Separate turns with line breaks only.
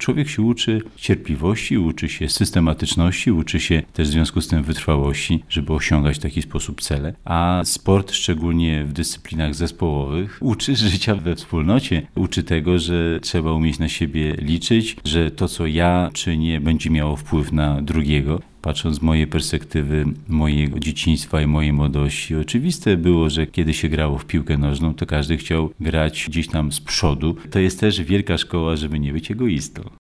człowiek się uczy cierpliwości, uczy się systematyczności, uczy się też w związku z tym wytrwałości, żeby osiągać w taki sposób cele. A sport, szczególnie w dyscyplinach zespołowych, uczy życia we wspólnocie, uczy tego, że trzeba umieć na siebie liczyć, że to, co ja czynię, będzie miało wpływ na drugiego. Patrząc z mojej perspektywy, mojego dzieciństwa i mojej młodości, oczywiste było, że kiedy się grało w piłkę nożną, to każdy chciał grać gdzieś tam z przodu. To jest też wielka szkoła, żeby nie być egoistą.